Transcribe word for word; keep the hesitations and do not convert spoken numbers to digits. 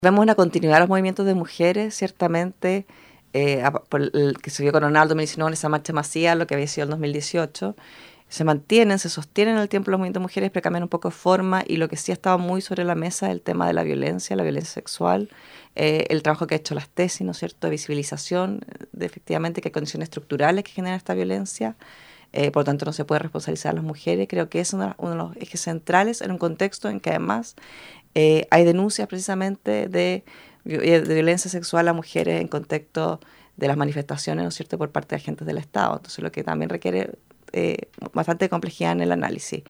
Vemos una continuidad de los movimientos de mujeres, ciertamente, eh, a- por el que se vio coronado en el dos mil diecinueve en esa marcha masiva, lo que había sido el dos mil dieciocho. Se mantienen, se sostienen en el tiempo los movimientos de mujeres, pero cambian un poco de forma, y lo que sí ha estado muy sobre la mesa es el tema de la violencia, la violencia sexual, eh, el trabajo que ha hecho las tesis, ¿no es cierto?, de visibilización, eh, de efectivamente que hay condiciones estructurales que generan esta violencia, eh, por lo tanto no se puede responsabilizar a las mujeres. Creo que es uno, uno de los ejes centrales en un contexto en que además eh, hay denuncias precisamente de, de violencia sexual a mujeres en contexto de las manifestaciones, ¿no es cierto?, por parte de agentes del Estado. Entonces, lo que también requiere eh, bastante complejidad en el análisis.